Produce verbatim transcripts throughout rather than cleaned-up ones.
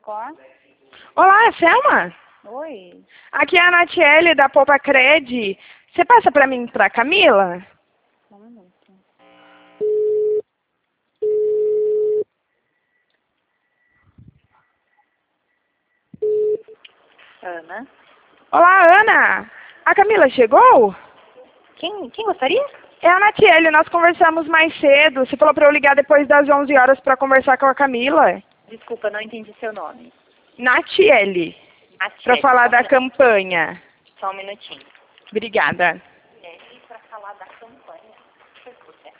Record. Olá, é Selma? Oi. Aqui é a Natiele da Poupa Cred. Você passa pra mim pra Camila? Só um minuto. Ana. Olá, Ana. A Camila chegou? Quem, quem gostaria? É a Natiele, nós conversamos mais cedo. Você falou pra eu ligar depois das onze horas pra conversar com a Camila. Desculpa, não entendi seu nome. Natiele, pra Natiele, falar só da um minu- campanha. Só um minutinho. Obrigada. É, e para falar da campanha. Deixa eu escutar.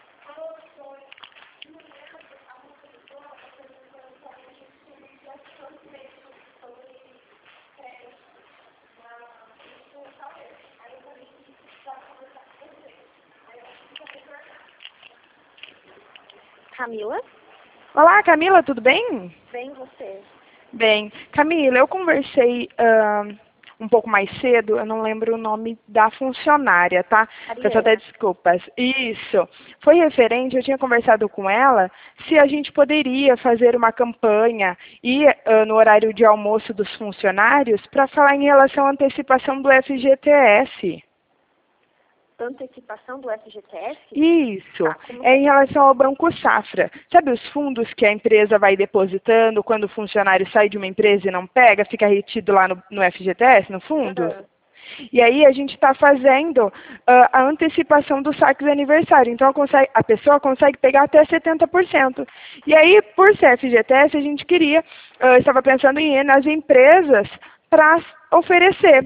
Camila? Olá, Camila, tudo bem? Bem, você? Bem, Camila, eu conversei ah, um pouco mais cedo, eu não lembro o nome da funcionária, tá? Peço até Ariana. desculpas. Isso. Foi referente, eu tinha conversado com ela, se a gente poderia fazer uma campanha e ah, no horário de almoço dos funcionários para falar em relação à antecipação do F G T S. Antecipação do F G T S? Isso, Tá, como é em relação ao Banco Safra. Sabe os fundos que a empresa vai depositando quando o funcionário sai de uma empresa e não pega, fica retido lá no, no F G T S, no fundo? Aham. E aí a gente está fazendo ah, a antecipação do saque de aniversário. Então a, consegue- a pessoa consegue pegar até setenta por cento. E aí, por ser F G T S, a gente queria, ah, estava pensando em ir nas empresas para oferecer.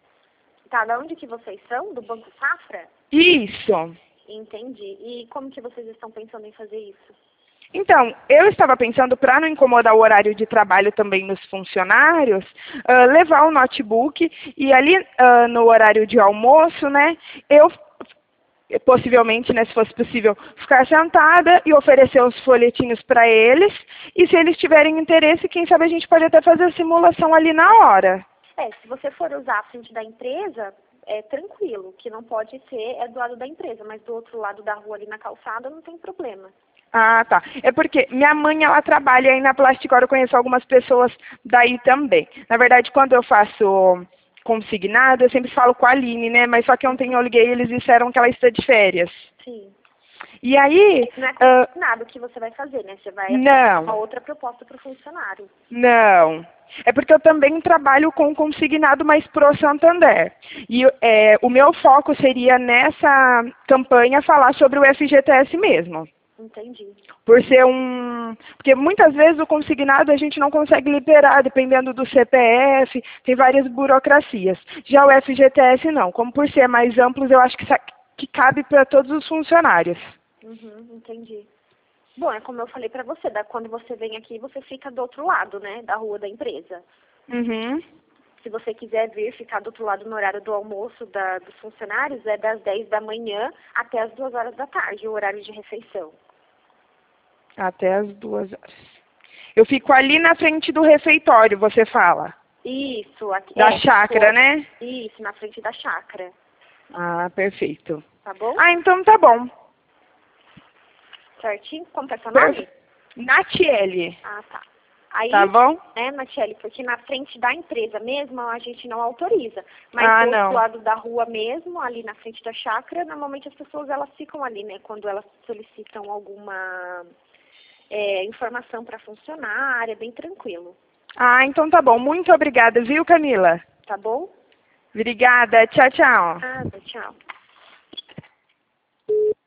Tá, da onde que vocês são? Do Banco Safra? Isso. Entendi. E como que vocês estão pensando em fazer isso? Então, eu estava pensando, para não incomodar o horário de trabalho também nos funcionários, ah, levar o notebook e ali ah, no horário de almoço, né, eu possivelmente, né, se fosse possível, ficar sentada e oferecer os folhetinhos para eles. E se eles tiverem interesse, quem sabe a gente pode até fazer a simulação ali na hora. É, se você for usar a frente da empresa, é tranquilo. O que não pode ser é do lado da empresa, mas do outro lado da rua ali na calçada não tem problema. Ah, tá. É porque minha mãe, ela trabalha aí na Plasticor, eu conheço algumas pessoas daí também. Na verdade, quando eu faço consignado, eu sempre falo com a Aline, né? Mas só que ontem eu liguei e eles disseram que ela está de férias. Sim. E aí, Não é ah, nada o que você vai fazer, né? Você vai não. uma outra proposta para o funcionário. Não. É porque eu também trabalho com consignado, mas pro Santander. E é, o meu foco seria nessa campanha falar sobre o F G T S mesmo. Entendi. Por ser um... Porque muitas vezes o consignado a gente não consegue liberar, dependendo do C P F, tem várias burocracias. Já o F G T S não. Como por ser mais amplos, eu acho que, sa- que cabe para todos os funcionários. Uhum, entendi. Bom, é como eu falei para você, da, quando você vem aqui, você fica do outro lado, né? Da rua da empresa. Uhum. Se você quiser vir ficar do outro lado no horário do almoço da, dos funcionários, é das dez da manhã até as duas horas da tarde, o horário de refeição. Até as duas horas. Eu fico ali na frente do refeitório, você fala. Isso, aqui. Da é, chácara, ficou- né? Isso, na frente da chácara. Ah, perfeito. Tá bom? Ah, então tá bom. Certinho? Como que é seu nome? Perfe- Natiele, Ah, tá. Aí, tá bom? né, Natiele, porque na frente da empresa mesmo a gente não autoriza. Mas Ah, do não. outro lado da rua mesmo, ali na frente da chácara, normalmente as pessoas elas ficam ali, né? Quando elas solicitam alguma é, informação para funcionária, é bem tranquilo. Ah, então tá bom. Muito obrigada, viu, Camila? Tá bom? Obrigada. Tchau, tchau. Ah, tchau.